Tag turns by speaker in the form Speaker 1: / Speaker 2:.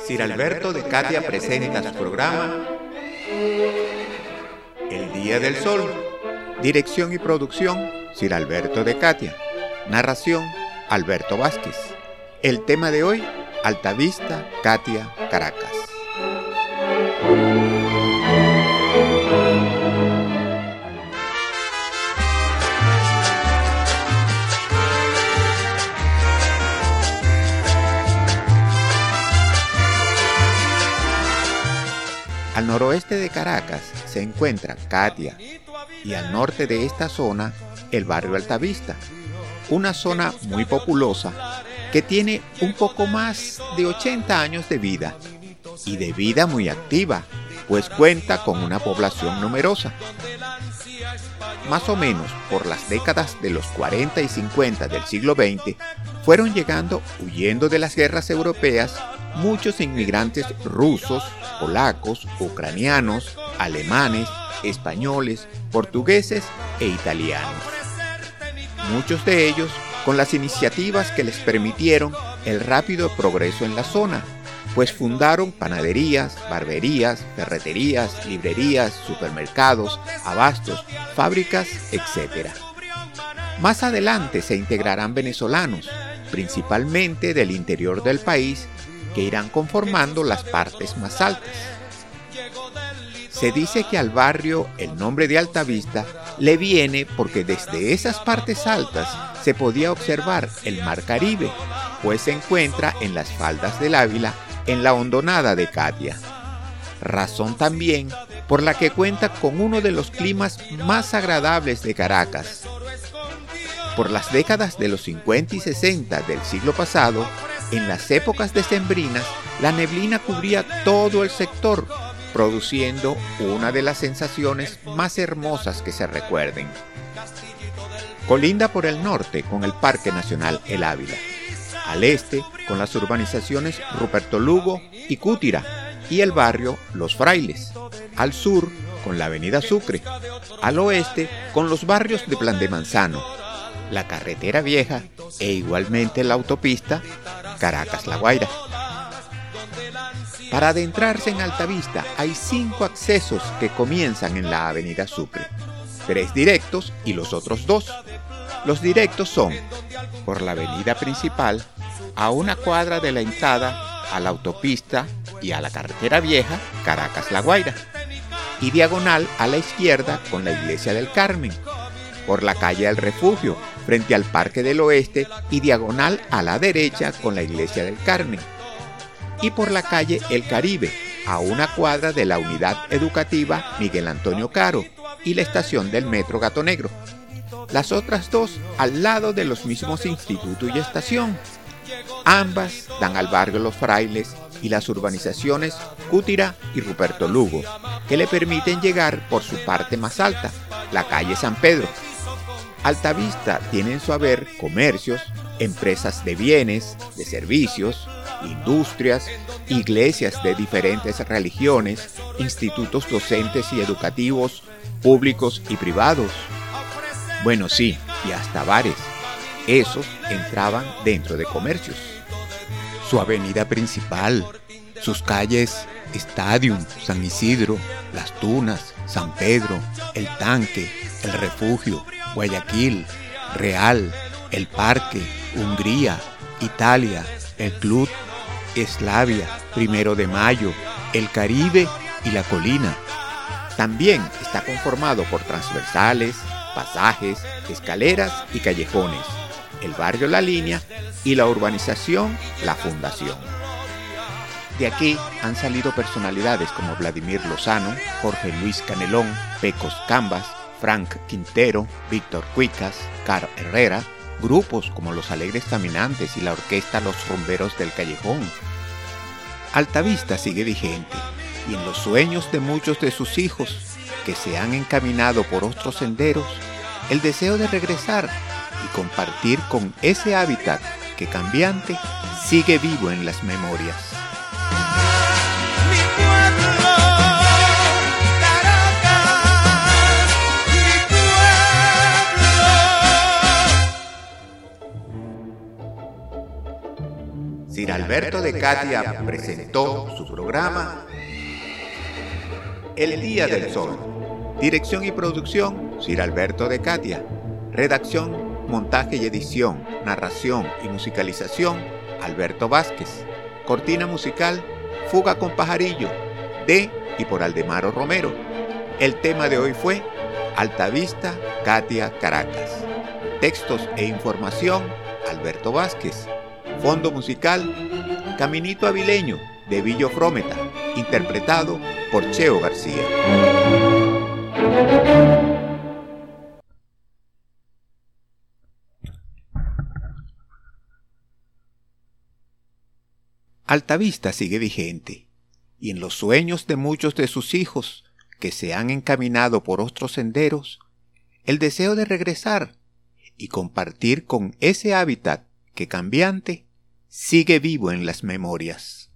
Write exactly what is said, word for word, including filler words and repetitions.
Speaker 1: Sir Alberto de Catia presenta su programa El Día del Sol. Dirección y producción, Sir Alberto de Catia. Narración, Alberto Vázquez. El tema de hoy, Altavista, Catia, Caracas. Al noroeste de Caracas se encuentra Catia y al norte de esta zona el barrio Altavista, una zona muy populosa que tiene un poco más de ochenta años de vida y de vida muy activa, pues cuenta con una población numerosa. Más o menos por las décadas de los cuarenta y cincuenta del siglo veinte fueron llegando, huyendo de las guerras europeas, muchos inmigrantes rusos, polacos, ucranianos, alemanes, españoles, portugueses e italianos. Muchos de ellos con las iniciativas que les permitieron el rápido progreso en la zona, pues fundaron panaderías, barberías, ferreterías, librerías, supermercados, abastos, fábricas, etcétera. Más adelante se integrarán venezolanos, principalmente del interior del país, que irán conformando las partes más altas. Se dice que al barrio el nombre de Altavista le viene porque desde esas partes altas se podía observar el mar Caribe, pues se encuentra en las faldas del Ávila, en la hondonada de Catia. Razón también por la que cuenta con uno de los climas más agradables de Caracas. Por las décadas de los cincuenta y sesenta del siglo pasado, en las épocas decembrinas, la neblina cubría todo el sector, produciendo una de las sensaciones más hermosas que se recuerden. Colinda por el norte con el Parque Nacional El Ávila, al este con las urbanizaciones Ruperto Lugo y Cútira y el barrio Los Frailes, al sur con la avenida Sucre, al oeste con los barrios de Plan de Manzano, la carretera vieja e igualmente la autopista Caracas-La Guaira. Para adentrarse en Altavista hay cinco accesos que comienzan en la avenida Sucre, tres directos y los otros dos. Los directos son por la avenida principal, a una cuadra de la entrada a la autopista y a la carretera vieja Caracas-La Guaira, y diagonal a la izquierda con la iglesia del Carmen, por la calle del Refugio, frente al Parque del Oeste y diagonal a la derecha con la iglesia del Carmen, y por la calle El Caribe, a una cuadra de la unidad educativa Miguel Antonio Caro y la estación del Metro Gato Negro. Las otras dos al lado de los mismos instituto y estación. Ambas dan al barrio Los Frailes y las urbanizaciones Cútira y Ruperto Lugo, que le permiten llegar por su parte más alta, la calle San Pedro. Altavista tiene en su haber comercios, empresas de bienes, de servicios, industrias, iglesias de diferentes religiones, institutos docentes y educativos, públicos y privados. Bueno, sí, y hasta bares. Esos entraban dentro de comercios. Su avenida principal, sus calles Stadium, San Isidro, Las Tunas, San Pedro, El Tanque, El Refugio, Guayaquil, Real, El Parque, Hungría, Italia, El Club, Eslavia, Primero de Mayo, El Caribe y La Colina. También está conformado por transversales, pasajes, escaleras y callejones, el barrio La Línea y la urbanización La Fundación. De aquí han salido personalidades como Vladimir Lozano, Jorge Luis Canelón, Pecos Cambas, Frank Quintero, Víctor Cuicas, Caro Herrera, grupos como Los Alegres Caminantes y la orquesta Los Rumberos del Callejón. Altavista sigue vigente y en los sueños de muchos de sus hijos que se han encaminado por otros senderos, el deseo de regresar y compartir con ese hábitat que cambiante sigue vivo en las memorias. Sir Alberto de Catia presentó su programa El Día del Sol. Dirección y producción, Sir Alberto de Catia. Redacción, montaje y edición, narración y musicalización, Alberto Vázquez. Cortina musical, Fuga con Pajarillo, de y por Aldemaro Romero. El tema de hoy fue Altavista, Catia, Caracas. Textos e información, Alberto Vázquez. Fondo musical, Caminito Avileño, de Villo Frómeta, interpretado por Cheo García. Altavista sigue vigente, y en los sueños de muchos de sus hijos que se han encaminado por otros senderos, el deseo de regresar y compartir con ese hábitat que cambiante sigue vivo en las memorias.